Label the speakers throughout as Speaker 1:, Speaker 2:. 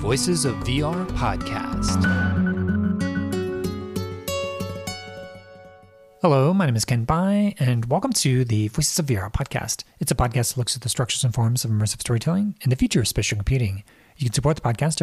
Speaker 1: Voices of VR podcast.
Speaker 2: Hello, my name is Ken Bai, and welcome to the Voices of VR podcast. It's a podcast that looks at the structures and forms of immersive storytelling and the future of spatial computing. You can support the podcast at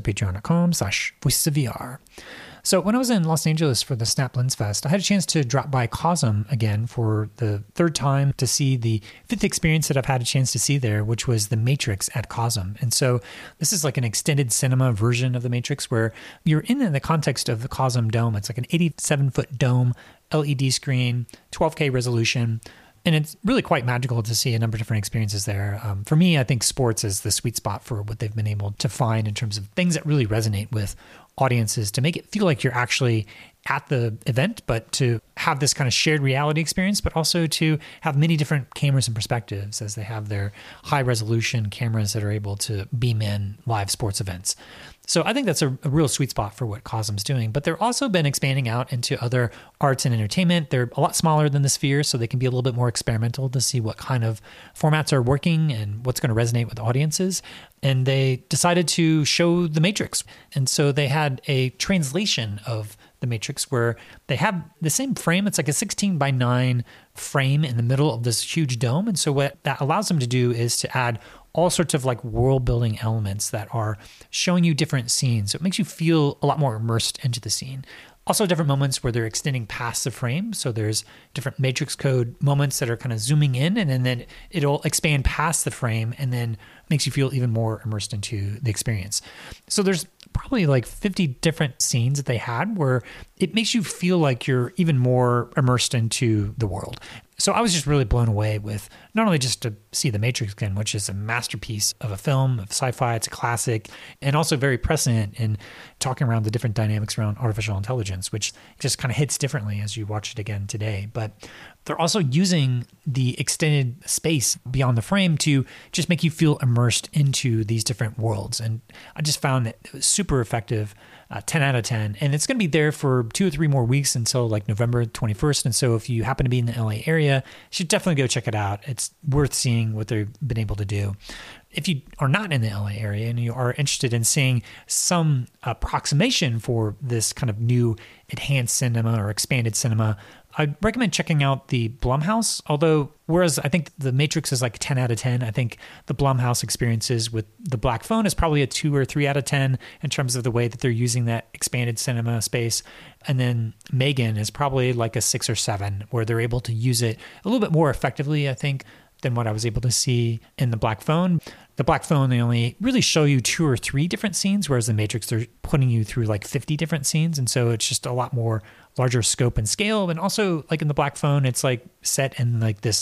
Speaker 2: patreon.com/voicesofvr. So when I was in Los Angeles for the Snap Lens Fest, I had a chance to drop by COSM again for the third time to see the fifth experience that I've had a chance to see there, which was The Matrix at COSM. And so this is like an extended cinema version of The Matrix where you're in the context of the COSM Dome. It's like an 87-foot dome, LED screen, 12K resolution. And it's really quite magical to see a number of different experiences there. For me, I think sports is the sweet spot for what they've been able to find in terms of things that really resonate with audiences to make it feel like you're actually at the event, but to have this kind of shared reality experience, but also to have many different cameras and perspectives as they have their high resolution cameras that are able to beam in live sports events. So I think that's a real sweet spot for what COSM's doing, but they've also been expanding out into other arts and entertainment. They're a lot smaller than the Sphere, so they can be a little bit more experimental to see what kind of formats are working and what's going to resonate with audiences. And they decided to show The Matrix. And so they had a translation of The Matrix where they have the same frame. It's like a 16 by 9 frame in the middle of this huge dome. And so what that allows them to do is to add all sorts of like world building elements that are showing you different scenes. So it makes you feel a lot more immersed into the scene. Also different moments where they're extending past the frame. So there's different Matrix code moments that are kind of zooming in, and then it'll expand past the frame and then makes you feel even more immersed into the experience. So there's probably like 50 different scenes that they had where it makes you feel like you're even more immersed into the world. So I was just really blown away with not only just to see The Matrix again, which is a masterpiece of a film, of sci-fi, it's a classic, and also very prescient in talking around the different dynamics around artificial intelligence, which just kind of hits differently as you watch it again today. But they're also using the extended space beyond the frame to just make you feel immersed into these different worlds. And I just found that it was super effective. 10 out of 10. And it's going to be there for 2 or 3 more weeks until like November 21st. And so if you happen to be in the LA area, you should definitely go check it out. It's worth seeing what they've been able to do. If you are not in the LA area and you are interested in seeing some approximation for this kind of new enhanced cinema or expanded cinema, I'd recommend checking out the Blumhouse. Although, whereas I think The Matrix is like 10 out of 10, I think the Blumhouse experiences with the Black Phone is probably a 2 or 3 out of 10 in terms of the way that they're using that expanded cinema space. And then Megan is probably like a 6 or 7, where they're able to use it a little bit more effectively, I think, than what I was able to see in the Black Phone. The Black Phone, they only really show you 2 or 3 different scenes, whereas the Matrix, they're putting you through like 50 different scenes. And so it's just a lot more larger scope and scale. And also like in the Black Phone, it's like set in like this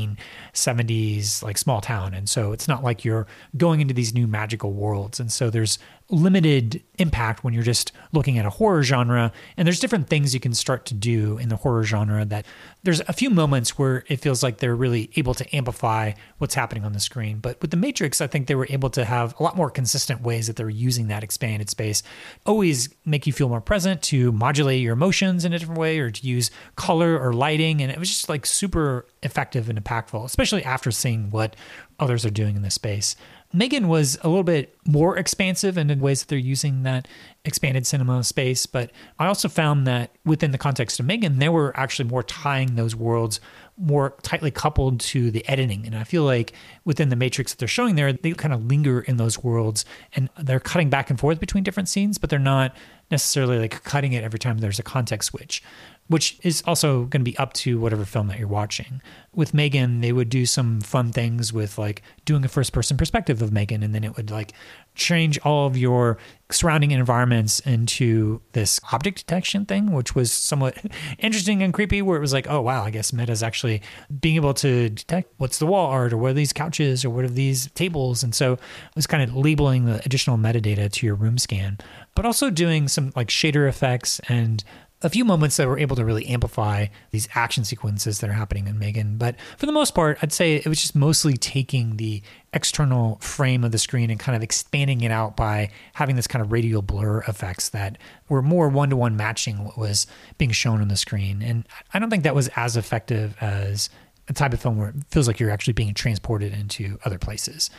Speaker 2: 1970s like small town. And so it's not like you're going into these new magical worlds. And so there's limited impact when you're just looking at a horror genre. And there's different things you can start to do in the horror genre that there's a few moments where it feels like they're really able to amplify what's happening on the screen. But with The Matrix, I think they were able to have a lot more consistent ways that they're using that expanded space, always make you feel more present, to modulate your emotions in a different way, or to use color or lighting. And it was just like super effective and impactful, especially after seeing what others are doing in this space. Megan was a little bit more expansive in the ways that they're using that expanded cinema space. But I also found that within the context of Megan, they were actually more tying those worlds more tightly coupled to the editing. And I feel like within the Matrix that they're showing there, they kind of linger in those worlds and they're cutting back and forth between different scenes, but they're not necessarily like cutting it every time there's a context switch, which is also going to be up to whatever film that you're watching. With Megan, they would do some fun things with like doing a first person perspective of Megan, and then it would like change all of your surrounding environments into this object detection thing, which was somewhat interesting and creepy, where it was like, oh wow, I guess Meta's actually being able to detect what's the wall art, or what are these couches, or what are these tables. And so it was kind of labeling the additional metadata to your room scan, but also doing some like shader effects and a few moments that were able to really amplify these action sequences that are happening in Megan. But for the most part, I'd say it was just mostly taking the external frame of the screen and kind of expanding it out by having this kind of radial blur effects that were more one-to-one matching what was being shown on the screen. And I don't think that was as effective as a type of film where it feels like you're actually being transported into other places.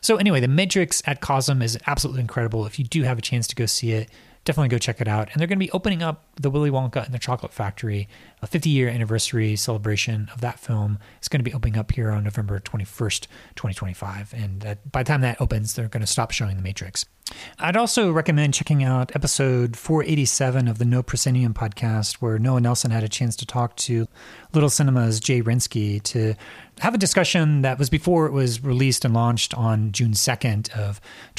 Speaker 2: So anyway, The Matrix at Cosm is absolutely incredible. If you do have a chance to go see it, definitely go check it out. And they're going to be opening up the Willy Wonka and the Chocolate Factory, a 50-year anniversary celebration of that film. It's going to be opening up here on November 21st, 2025. And by the time that opens, they're going to stop showing The Matrix. I'd also recommend checking out episode 487 of the No Proscenium podcast, where Noah Nelson had a chance to talk to Little Cinema's Jay Rinsky to have a discussion that was before it was released and launched on June 2nd of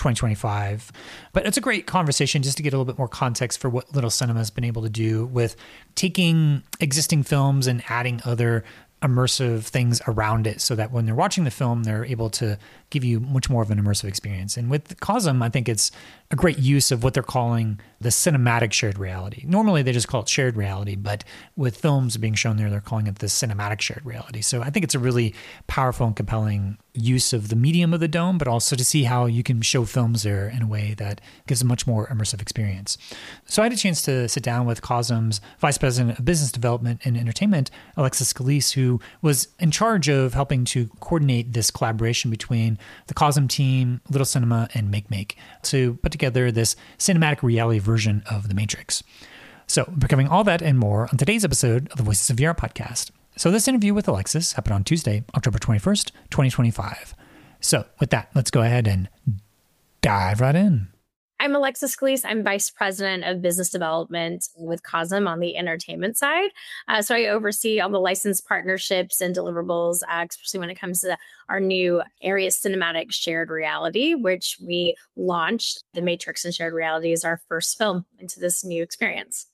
Speaker 2: 2025. But it's a great conversation just to get a little bit more context for what Little Cinema has been able to do with taking existing films and adding other immersive things around it so that when they're watching the film, they're able to give you much more of an immersive experience. And with Cosm, I think it's a great use of what they're calling the cinematic shared reality. Normally, they just call it shared reality, but with films being shown there, they're calling it the cinematic shared reality. So I think it's a really powerful and compelling use of the medium of the dome, but also to see how you can show films there in a way that gives a much more immersive experience. So I had a chance to sit down with Cosm's Vice President of Business Development and Entertainment, Alexis Scalise, who was in charge of helping to coordinate this collaboration between the Cosm team, Little Cinema, and MakeMake to put together this cinematic reality version of The Matrix. So we're covering all that and more on today's episode of the Voices of VR podcast. So this interview with Alexis happened on Tuesday, October 21st, 2025. So with that, let's go ahead and dive right in.
Speaker 3: I'm Alexis Scalise. I'm Vice President of Business Development with Cosm on the entertainment side. So I oversee all the licensed partnerships and deliverables, especially when it comes to our new area, Cinematic Shared Reality, which we launched. The Matrix and Shared Reality is our first film into this new experience.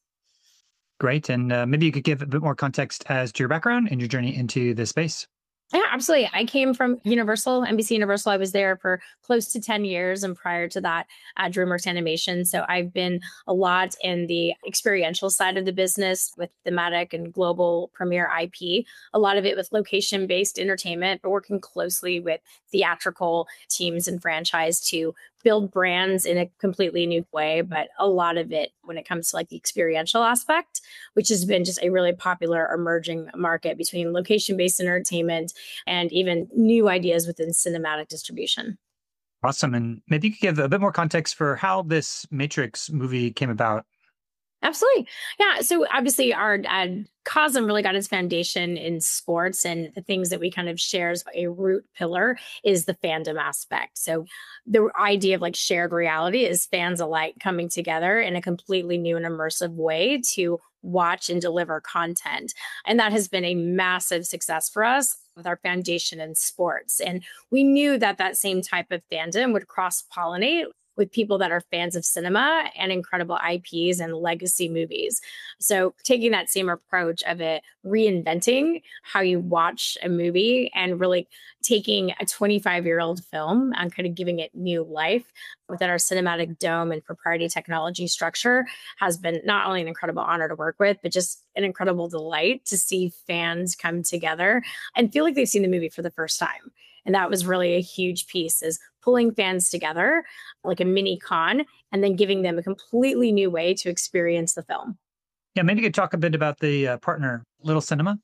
Speaker 2: Great. And maybe you could give a bit more context as to your background and your journey into this space.
Speaker 3: Yeah, absolutely. I came from Universal, NBC Universal. I was there for close to 10 years. And prior to that, at DreamWorks Animation. So I've been a lot in the experiential side of the business with thematic and global premiere IP, a lot of it with location-based entertainment, but working closely with theatrical teams and franchise to build brands in a completely new way. But a lot of it when it comes to like the experiential aspect, which has been just a really popular emerging market between location-based entertainment and even new ideas within cinematic distribution.
Speaker 2: Awesome. And maybe you could give a bit more context for how this Matrix movie came about.
Speaker 3: Absolutely. Yeah. So obviously our Cosm really got its foundation in sports, and the things that we kind of share as a root pillar is the fandom aspect. So the idea of like shared reality is fans alike coming together in a completely new and immersive way to watch and deliver content. And that has been a massive success for us with our foundation in sports. And we knew that that same type of fandom would cross-pollinate with people that are fans of cinema and incredible IPs and legacy movies. So taking that same approach of it, reinventing how you watch a movie and really taking a 25-year-old film and kind of giving it new life within our cinematic dome and proprietary technology structure has been not only an incredible honor to work with, but just an incredible delight to see fans come together and feel like they've seen the movie for the first time. And that was really a huge piece, is pulling fans together like a mini con and then giving them a completely new way to experience the film.
Speaker 2: Yeah, maybe you could talk a bit about the partner, Little Cinema.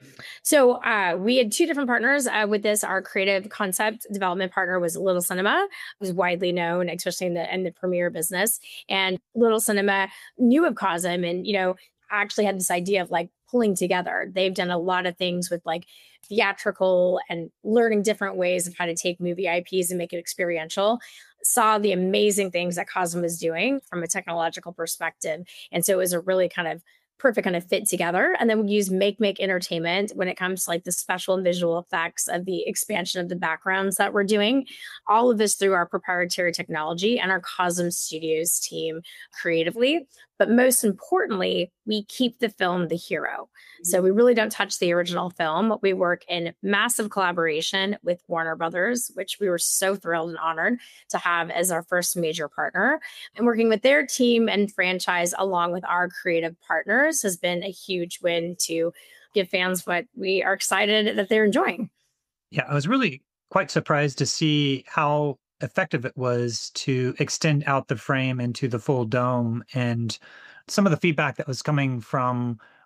Speaker 3: So we had two different partners with this. Our creative concept development partner was Little Cinema, who's widely known, especially in the premiere business. And Little Cinema knew of Cosm and, actually had this idea of like pulling together. They've done a lot of things with like theatrical and learning different ways of how to take movie IPs and make it experiential. Saw the amazing things that Cosm was doing from a technological perspective. And so it was a really kind of perfect kind of fit together. And then we use MakeMake Entertainment when it comes to like the special and visual effects of the expansion of the backgrounds that we're doing. All of this through our proprietary technology and our Cosm Studios team creatively. But most importantly, we keep the film the hero. So we really don't touch the original film. We work in massive collaboration with Warner Brothers, which we were so thrilled and honored to have as our first major partner. And working with their team and franchise along with our creative partners has been a huge win to give fans what we are excited that they're enjoying.
Speaker 2: Yeah, I was really quite surprised to see how effective it was to extend out the frame into the full dome, and some of the feedback that was coming from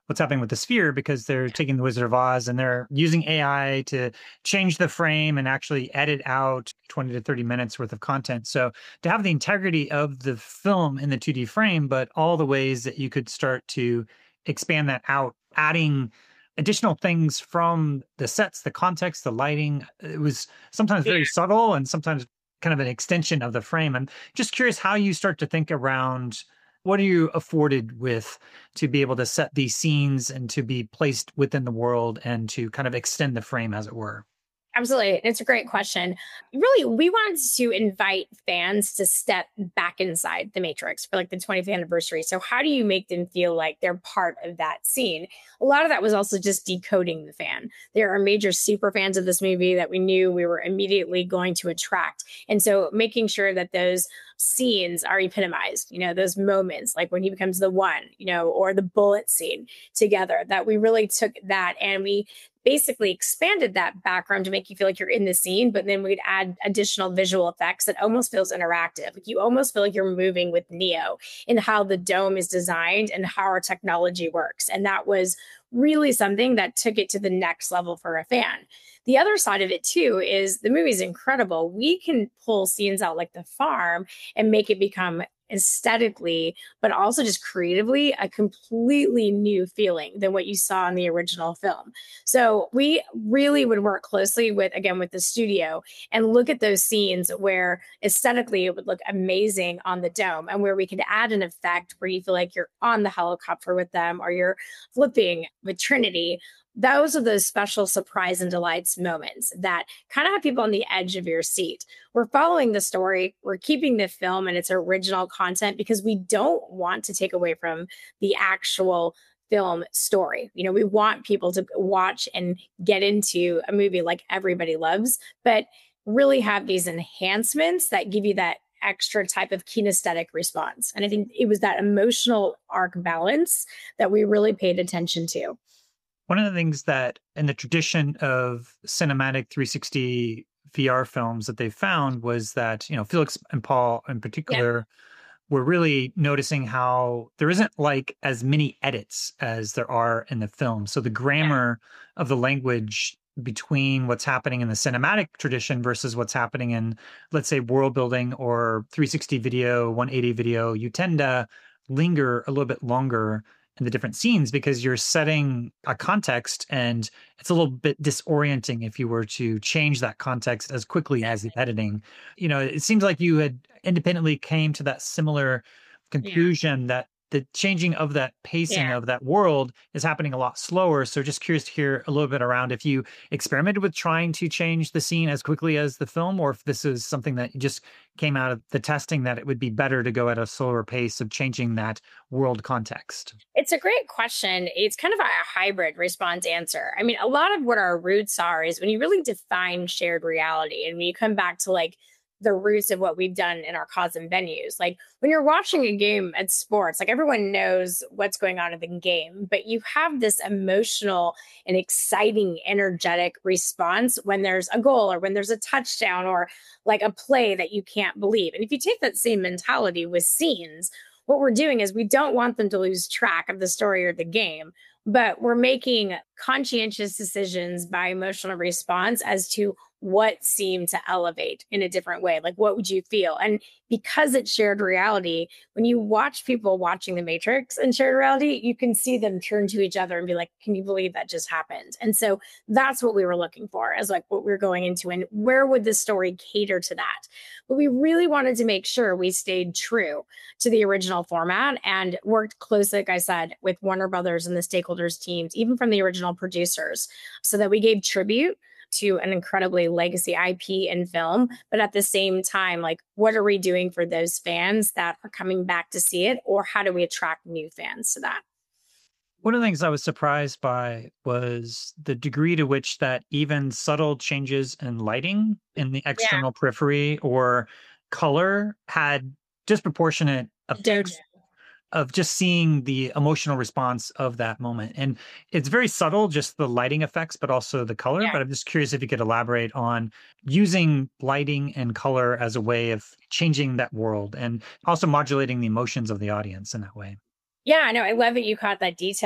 Speaker 2: what's happening with the Sphere, because they're taking the Wizard of Oz and they're using AI to change the frame and actually edit out 20 to 30 minutes worth of content. So to have the integrity of the film in the 2D frame, but all the ways that you could start to expand that out, adding additional things from the sets, the context, the lighting. It was sometimes very subtle and sometimes kind of an extension of the frame. I'm just curious how you start to think around what are you afforded with to be able to set these scenes and to be placed within the world and to kind of extend the frame, as it were.
Speaker 3: Absolutely. It's a great question. Really, we wanted to invite fans to step back inside the Matrix for like the 20th anniversary. So how do you make them feel like they're part of that scene? A lot of that was also just decoding the fan. There are major super fans of this movie that we knew we were immediately going to attract. And so making sure that those scenes are epitomized, those moments like when he becomes the one, or the bullet scene together, that we really took that and we basically expanded that background to make you feel like you're in the scene, but then we'd add additional visual effects that almost feels interactive. Like you almost feel like you're moving with Neo in how the dome is designed and how our technology works. And that was really something that took it to the next level for a fan. The other side of it too is the movie's incredible. We can pull scenes out like the farm and make it become aesthetically, but also just creatively, a completely new feeling than what you saw in the original film. So we really would work closely with the studio and look at those scenes where aesthetically it would look amazing on the dome and where we could add an effect where you feel like you're on the helicopter with them or you're flipping with Trinity. Those are those special surprise and delights moments that kind of have people on the edge of your seat. We're following the story. We're keeping the film and its original content because we don't want to take away from the actual film story. We want people to watch and get into a movie like everybody loves, but really have these enhancements that give you that extra type of kinesthetic response. And I think it was that emotional arc balance that we really paid attention to.
Speaker 2: One of the things that in the tradition of cinematic 360 VR films that they found was that, Felix and Paul in particular were really noticing how there isn't like as many edits as there are in the film. So the grammar of the language between what's happening in the cinematic tradition versus what's happening in, let's say, world building or 360 video, 180 video, you tend to linger a little bit longer in the different scenes because you're setting a context and it's a little bit disorienting if you were to change that context as quickly as the editing. It seems like you had independently came to that similar conclusion that the changing of that pacing of that world is happening a lot slower. So just curious to hear a little bit around if you experimented with trying to change the scene as quickly as the film, or if this is something that just came out of the testing that it would be better to go at a slower pace of changing that world context.
Speaker 3: It's a great question. It's kind of a hybrid response answer. I mean, a lot of what our roots are is when you really define shared reality and when you come back to like the roots of what we've done in our cause and venues. Like when you're watching a game at sports, like everyone knows what's going on in the game, but you have this emotional and exciting, energetic response when there's a goal or when there's a touchdown or like a play that you can't believe. And if you take that same mentality with scenes, what we're doing is we don't want them to lose track of the story or the game, but we're making conscientious decisions by emotional response as to what seemed to elevate in a different way. Like, what would you feel? And because it's shared reality, when you watch people watching The Matrix in shared reality, you can see them turn to each other and be like, can you believe that just happened? And so that's what we were looking for as like what we were going into and where would the story cater to that? But we really wanted to make sure we stayed true to the original format and worked closely, like I said, with Warner Brothers and the stakeholders teams, even from the original producers, so that we gave tribute to an incredibly legacy IP and film, but at the same time, like, what are we doing for those fans that are coming back to see it, or how do we attract new fans to that?
Speaker 2: One of the things I was surprised by was the degree to which that even subtle changes in lighting in the external periphery or color had disproportionate effects of just seeing the emotional response of that moment. And it's very subtle, just the lighting effects, but also the color. But I'm just curious if you could elaborate on using lighting and color as a way of changing that world and also modulating the emotions of the audience in that way.
Speaker 3: Yeah, no, I love that you caught that detail.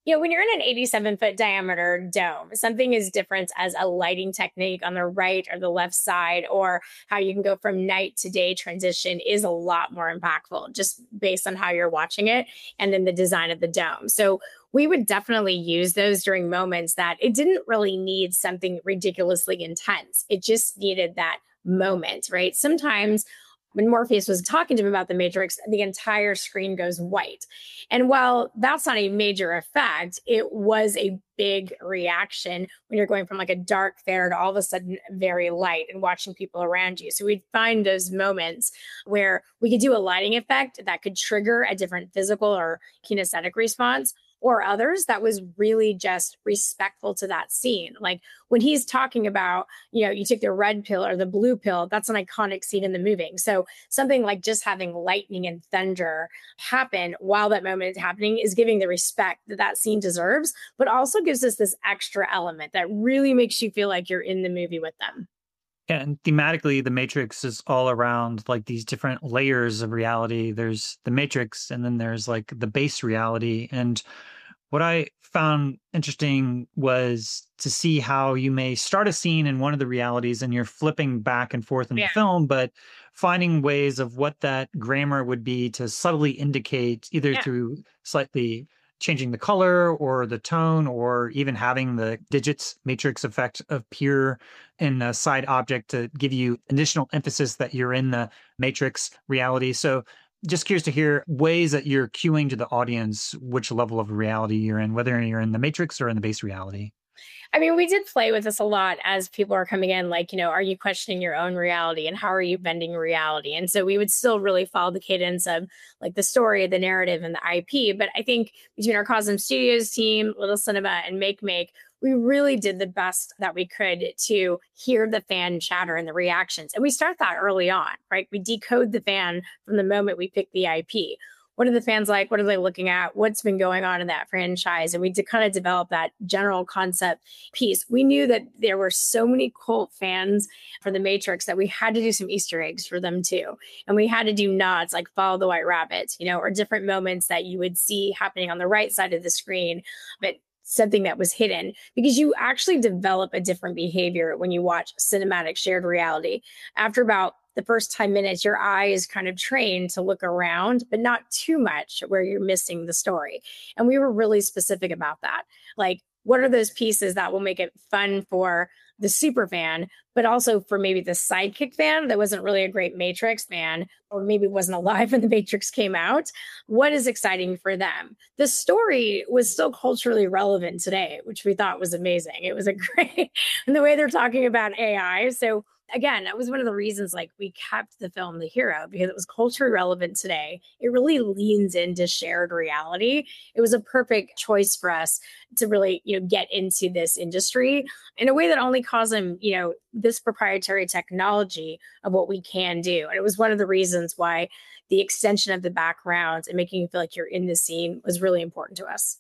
Speaker 3: When you're in an 87-foot diameter dome, something as different as a lighting technique on the right or the left side, or how you can go from night to day transition is a lot more impactful just based on how you're watching it and then the design of the dome. So we would definitely use those during moments that it didn't really need something ridiculously intense. It just needed that moment, right? Sometimes when Morpheus was talking to him about the Matrix, the entire screen goes white. And while that's not a major effect, it was a big reaction when you're going from like a dark theater to all of a sudden very light and watching people around you. So we'd find those moments where we could do a lighting effect that could trigger a different physical or kinesthetic response, or others that was really just respectful to that scene. Like when he's talking about, you take the red pill or the blue pill, that's an iconic scene in the movie. So something like just having lightning and thunder happen while that moment is happening is giving the respect that that scene deserves, but also gives us this extra element that really makes you feel like you're in the movie with them.
Speaker 4: And thematically, the Matrix is all around like these different layers of reality. There's the Matrix, and then there's like the base reality. And what I found interesting was to see how you may start a scene in one of the realities and you're flipping back and forth in the film, but finding ways of what that grammar would be to subtly indicate either through slightly changing the color or the tone, or even having the digits matrix effect appear in a side object to give you additional emphasis that you're in the matrix reality. So just curious to hear ways that you're cueing to the audience which level of reality you're in, whether you're in the matrix or in the base reality.
Speaker 3: I mean, we did play with this a lot as people are coming in, like, are you questioning your own reality and how are you bending reality? And so we would still really follow the cadence of like the story, the narrative, and the IP. But I think between our Cosm Studios team, Little Cinema, and Make, we really did the best that we could to hear the fan chatter and the reactions. And we start that early on, right? We decode the fan from the moment we pick the IP. What are the fans like? What are they looking at? What's been going on in that franchise? And we did kind of develop that general concept piece. We knew that there were so many cult fans for The Matrix that we had to do some Easter eggs for them too. And we had to do nods like follow the white rabbit, or different moments that you would see happening on the right side of the screen, but something that was hidden, because you actually develop a different behavior when you watch cinematic shared reality. After about the first 10 minutes, your eye is kind of trained to look around, but not too much where you're missing the story. And we were really specific about that. Like, what are those pieces that will make it fun for the super fan, but also for maybe the sidekick fan that wasn't really a great Matrix fan, or maybe wasn't alive when the Matrix came out? What is exciting for them? The story was still culturally relevant today, which we thought was amazing. It was a great, and the way they're talking about AI. So again, that was one of the reasons like we kept the film The Hero, because it was culturally relevant today. It really leans into shared reality. It was a perfect choice for us to really, get into this industry in a way that only Cosm, this proprietary technology of what we can do. And it was one of the reasons why the extension of the background and making you feel like you're in the scene was really important to us.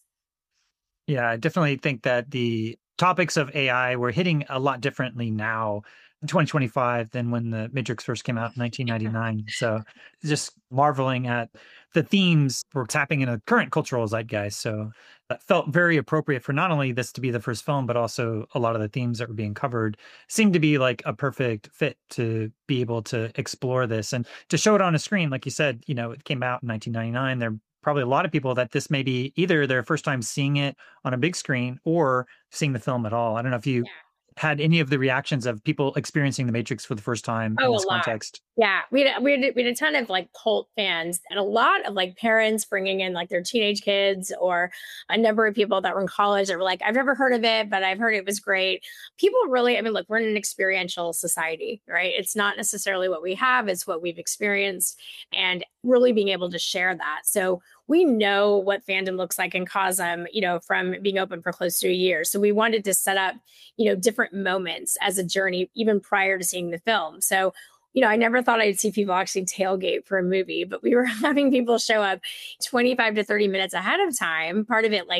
Speaker 4: Yeah, I definitely think that the topics of AI we're hitting a lot differently now in 2025 than when the Matrix first came out in 1999. So just marveling at the themes we're tapping in a current cultural zeitgeist. So that felt very appropriate for not only this to be the first film, but also a lot of the themes that were being covered seemed to be like a perfect fit to be able to explore this and to show it on a screen. Like you said, it came out in 1999. There are probably a lot of people that this may be either their first time seeing it on a big screen or seeing the film at all. I don't know if you had any of the reactions of people experiencing The Matrix for the first time in this context.
Speaker 3: Yeah, we had a ton of like cult fans and a lot of like parents bringing in like their teenage kids, or a number of people that were in college that were like, I've never heard of it, but I've heard it was great. People really, look, we're in an experiential society, right? It's not necessarily what we have, it's what we've experienced, and really being able to share that. So we know what fandom looks like in Cosm, from being open for close to a year. So we wanted to set up, different moments as a journey, even prior to seeing the film. So, I never thought I'd see people actually tailgate for a movie, but we were having people show up 25 to 30 minutes ahead of time. Part of it, like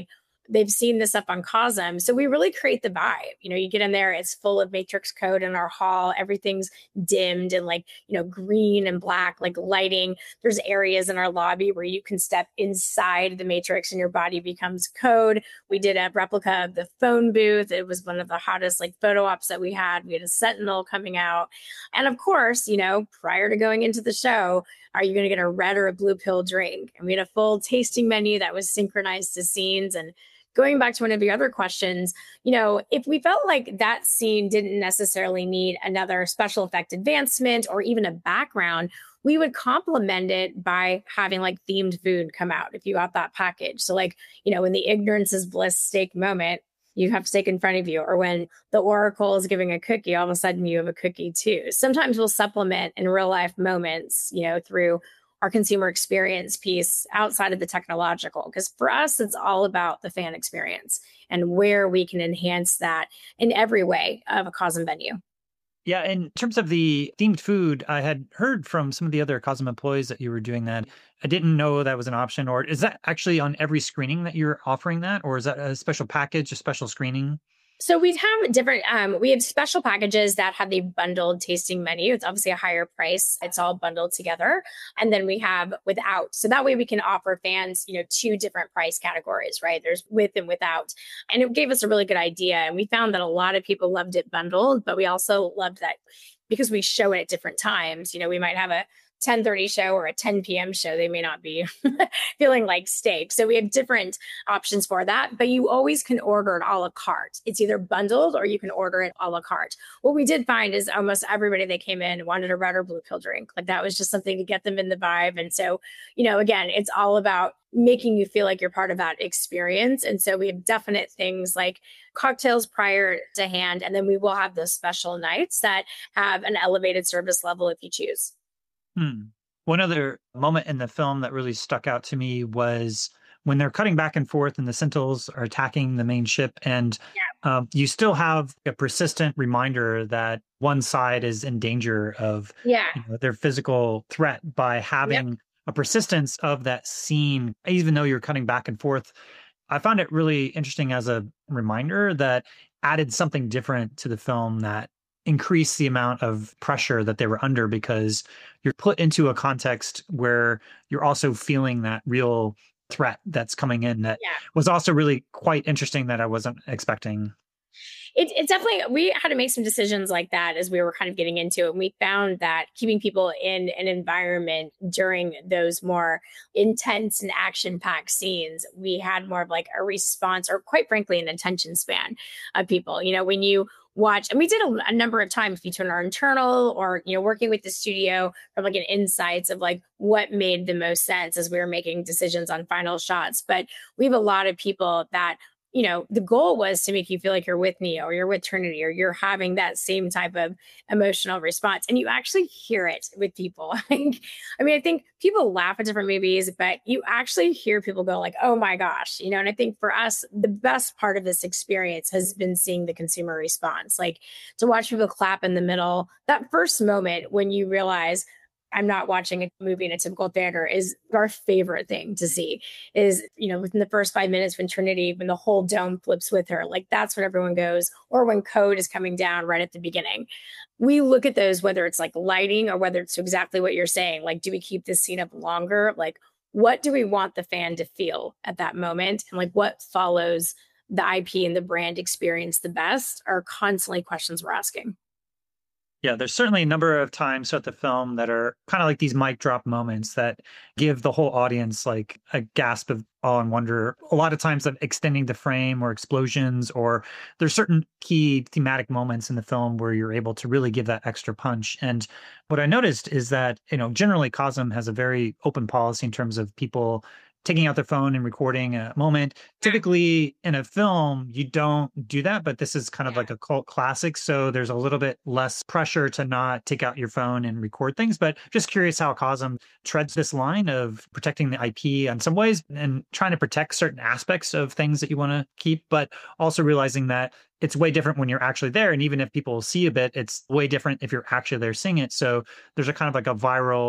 Speaker 3: they've seen this up on Cosm. So we really create the vibe. You get in there, it's full of Matrix code in our hall. Everything's dimmed and like, green and black, like lighting. There's areas in our lobby where you can step inside the Matrix and your body becomes code. We did a replica of the phone booth. It was one of the hottest like photo ops that we had. We had a Sentinel coming out. And of course, prior to going into the show, are you going to get a red or a blue pill drink? And we had a full tasting menu that was synchronized to scenes. And going back to one of your other questions, if we felt like that scene didn't necessarily need another special effect advancement or even a background, we would complement it by having like themed food come out if you got that package. So like, in the ignorance is bliss steak moment, you have steak in front of you, or when the Oracle is giving a cookie, all of a sudden you have a cookie too. Sometimes we'll supplement in real life moments, through our consumer experience piece outside of the technological, because for us, it's all about the fan experience and where we can enhance that in every way of a Cosm venue.
Speaker 4: Yeah, in terms of the themed food, I had heard from some of the other Cosm employees that you were doing that. I didn't know that was an option. Or is that actually on every screening that you're offering that? Or is that a special package, a special screening?
Speaker 3: So we have different, we have special packages that have the bundled tasting menu. It's obviously a higher price. It's all bundled together. And then we have without. So that way we can offer fans, two different price categories, right? There's with and without. And it gave us a really good idea. And we found that a lot of people loved it bundled, but we also loved that because we show it at different times. We might have a 10:30 show or a 10 p.m. show, they may not be feeling like steak. So we have different options for that, but you always can order it a la carte. It's either bundled or you can order it a la carte. What we did find is almost everybody that came in wanted a red or blue pill drink. Like that was just something to get them in the vibe. And so, again, it's all about making you feel like you're part of that experience. And so we have definite things like cocktails prior to hand, and then we will have those special nights that have an elevated service level if you choose.
Speaker 4: One other moment in the film that really stuck out to me was when they're cutting back and forth and the Sentinels are attacking the main ship, and you still have a persistent reminder that one side is in danger of their physical threat by having a persistence of that scene, even though you're cutting back and forth. I found it really interesting as a reminder that added something different to the film that increase the amount of pressure that they were under, because you're put into a context where you're also feeling that real threat that's coming in that was also really quite interesting that I wasn't expecting.
Speaker 3: It definitely, we had to make some decisions like that as we were kind of getting into it. And we found that keeping people in an environment during those more intense and action-packed scenes, we had more of like a response, or quite frankly, an attention span of people. When you watch, and we did a number of times between our internal or, working with the studio from like an insights of like what made the most sense as we were making decisions on final shots. But we have a lot of people that, the goal was to make you feel like you're with Neo or you're with Trinity or you're having that same type of emotional response. And you actually hear it with people. I think people laugh at different movies, but you actually hear people go like, oh my gosh, and I think for us, the best part of this experience has been seeing the consumer response, like to watch people clap in the middle. That first moment when you realize, I'm not watching a movie in a typical theater is our favorite thing to see is, within the first 5 minutes when Trinity, when the whole dome flips with her, like that's when everyone goes, or when code is coming down right at the beginning. We look at those, whether it's like lighting or whether it's exactly what you're saying, like, do we keep this scene up longer? Like, what do we want the fan to feel at that moment? And like what follows the IP and the brand experience the best are constantly questions we're asking.
Speaker 4: Yeah, there's certainly a number of times throughout the film that are kind of like these mic drop moments that give the whole audience like a gasp of awe and wonder. A lot of times of extending the frame or explosions, or there's certain key thematic moments in the film where you're able to really give that extra punch. And what I noticed is that, generally Cosm has a very open policy in terms of people taking out their phone and recording a moment. Typically in a film, you don't do that, but this is kind of like a cult classic. So there's a little bit less pressure to not take out your phone and record things. But just curious how Cosm treads this line of protecting the IP in some ways and trying to protect certain aspects of things that you want to keep, but also realizing that it's way different when you're actually there. And even if people see a bit, it's way different if you're actually there seeing it. So there's a kind of like a viral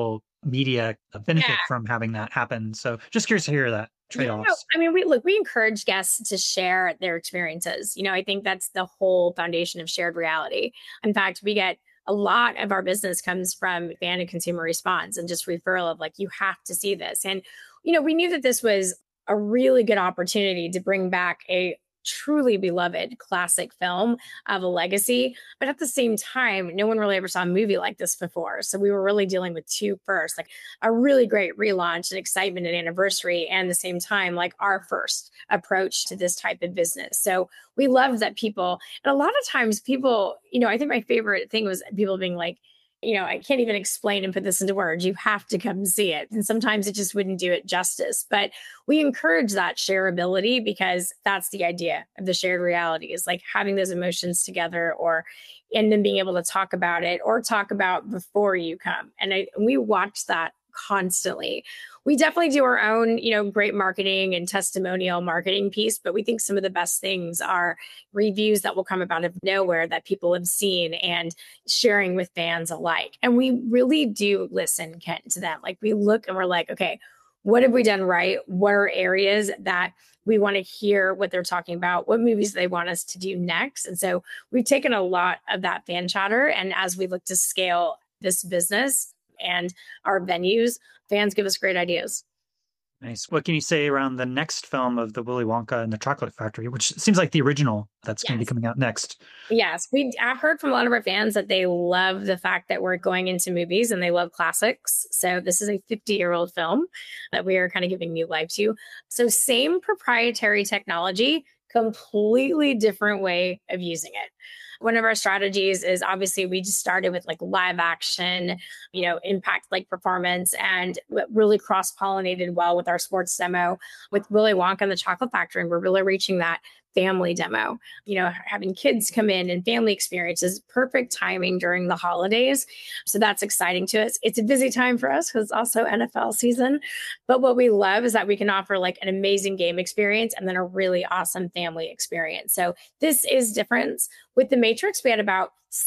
Speaker 4: media benefit
Speaker 3: Yeah.
Speaker 4: from having that happen. So just curious to hear that trade-offs.
Speaker 3: I mean, we encourage guests to share their experiences. I think that's the whole foundation of shared reality. In fact, we get a lot of our business comes from fan and consumer response and just referral of like, you have to see this. And, we knew that this was a really good opportunity to bring back a truly beloved classic film of a legacy. But at the same time, no one really ever saw a movie like this before. So we were really dealing with two first, like a really great relaunch and excitement and anniversary, and at the same time, like our first approach to this type of business. So we love that people, and a lot of times people, I think my favorite thing was people being like, I can't even explain and put this into words. You have to come see it. And sometimes it just wouldn't do it justice. But we encourage that shareability because that's the idea of the shared reality, is like having those emotions together, and then being able to talk about it or talk about before you come. And we watch that constantly. We definitely do our own, great marketing and testimonial marketing piece, but we think some of the best things are reviews that will come out of nowhere that people have seen and sharing with fans alike. And we really do listen, Ken, to them. Like we look and we're like, okay, what have we done right? What are areas that we want to hear what they're talking about? What movies they want us to do next? And so we've taken a lot of that fan chatter. And as we look to scale this business and our venues, fans give us great ideas.
Speaker 4: Nice. What can you say around the next film of the Willy Wonka and the Chocolate Factory, which seems like the original that's going to be coming out next?
Speaker 3: Yes. I've heard from a lot of our fans that they love the fact that we're going into movies and they love classics. So this is a 50-year-old film that we are kind of giving new life to. So same proprietary technology, completely different way of using it. One of our strategies is obviously we just started with like live action, impact like performance, and really cross-pollinated well with our sports demo with Willy Wonka and the Chocolate Factory. And we're really reaching that family demo, having kids come in and family experiences, perfect timing during the holidays. So that's exciting to us. It's a busy time for us because it's also NFL season. But what we love is that we can offer like an amazing game experience and then a really awesome family experience. So this is different. With The Matrix, we had about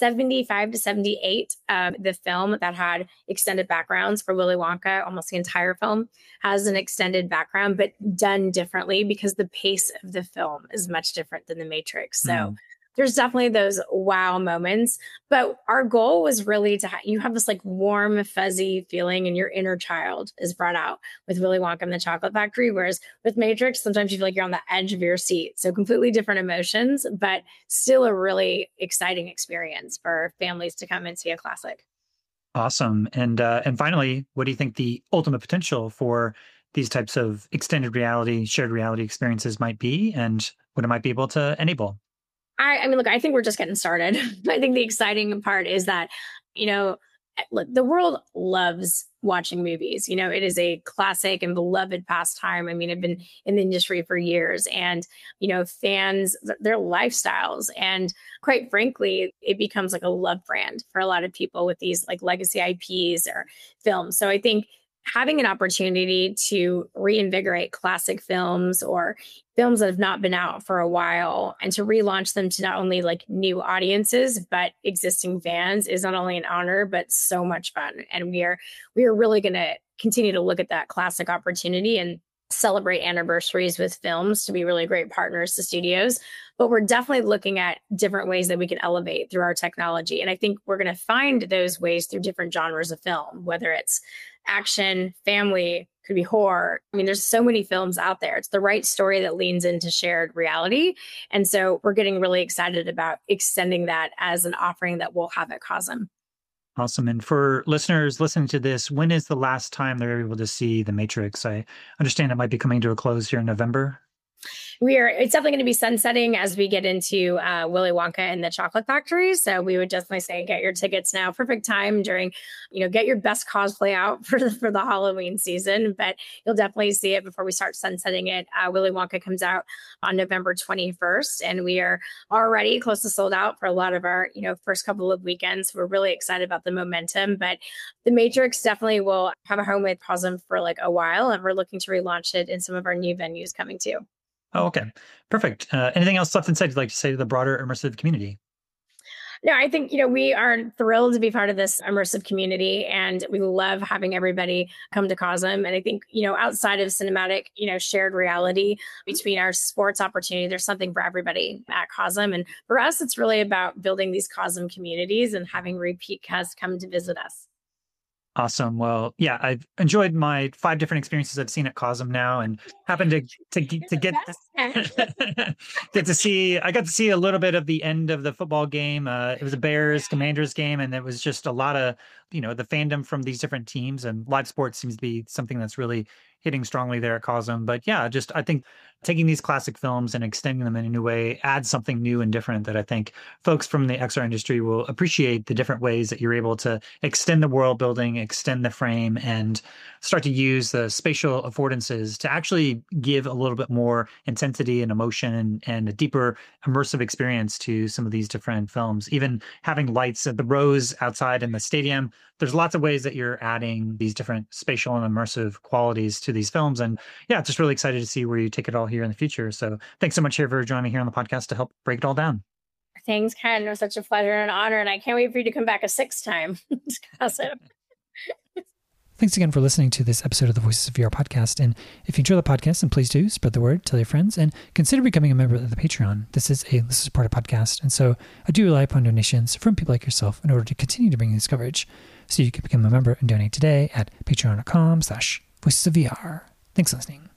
Speaker 3: 75 to 78 the film that had extended backgrounds. For Willy Wonka, almost the entire film has an extended background, but done differently because the pace of the film is much different than The Matrix. So there's definitely those wow moments. But our goal was really to you have this like warm, fuzzy feeling and your inner child is brought out with Willy Wonka and the Chocolate Factory. Whereas with Matrix, sometimes you feel like you're on the edge of your seat. So completely different emotions, but still a really exciting experience for families to come and see a classic.
Speaker 4: Awesome. And finally, what do you think the ultimate potential for these types of extended reality, shared reality experiences might be, and what it might be able to enable?
Speaker 3: I mean, look, I think we're just getting started. I think the exciting part is that, look, the world loves watching movies. It is a classic and beloved pastime. I mean, I've been in the industry for years, and, fans, their lifestyles. And quite frankly, it becomes like a love brand for a lot of people with these like legacy IPs or films. So I think having an opportunity to reinvigorate classic films or films that have not been out for a while and to relaunch them to not only like new audiences, but existing fans is not only an honor, but so much fun. And we are really going to continue to look at that classic opportunity and celebrate anniversaries with films to be really great partners to studios. But we're definitely looking at different ways that we can elevate through our technology. And I think we're going to find those ways through different genres of film, whether it's action, family, could be horror. I mean, there's so many films out there. It's the right story that leans into shared reality. And so we're getting really excited about extending that as an offering that we'll have at COSM.
Speaker 4: Awesome. And for listeners listening to this, when is the last time they're able to see The Matrix? I understand it might be coming to a close here in November.
Speaker 3: It's definitely going to be sunsetting as we get into Willy Wonka and the Chocolate Factory. So we would definitely say get your tickets now. Perfect time during, get your best cosplay out for the Halloween season. But you'll definitely see it before we start sunsetting it. Willy Wonka comes out on November 21st, and we are already close to sold out for a lot of our, first couple of weekends. We're really excited about the momentum. But The Matrix definitely will have a home with COSM for like a while, and we're looking to relaunch it in some of our new venues coming too.
Speaker 4: Oh, okay. Perfect. Anything else left inside you'd like to say to the broader immersive community?
Speaker 3: No, I think, we are thrilled to be part of this immersive community, and we love having everybody come to Cosm. And I think, outside of cinematic, shared reality between our sports opportunity, there's something for everybody at Cosm. And for us, it's really about building these Cosm communities and having repeat guests come to visit us.
Speaker 4: Awesome. Well, yeah, I've enjoyed my 5 different experiences I've seen at Cosm now, and happened to get get to see. I got to see a little bit of the end of the football game. It was a Bears Commanders game, and it was just a lot of the fandom from these different teams. And live sports seems to be something that's really hitting strongly there at Cosm. But yeah, I think taking these classic films and extending them in a new way adds something new and different that I think folks from the XR industry will appreciate, the different ways that you're able to extend the world building, extend the frame, and start to use the spatial affordances to actually give a little bit more intensity and emotion and a deeper immersive experience to some of these different films. Even having lights at the rows outside in the stadium, there's lots of ways that you're adding these different spatial and immersive qualities to these films. And yeah, just really excited to see where you take it all here in the future. So thanks so much here for joining me here on the podcast to help break it all down.
Speaker 3: Thanks, Ken. It was such a pleasure and honor. And I can't wait for you to come back a 6th time.
Speaker 2: Thanks again for listening to this episode of the Voices of VR podcast. And if you enjoy the podcast, then please do spread the word, tell your friends, and consider becoming a member of the Patreon. This is a listener-supported podcast, and so I do rely upon donations from people like yourself in order to continue to bring this coverage. So you can become a member and donate today at patreon.com/voicesofvr. Thanks for listening.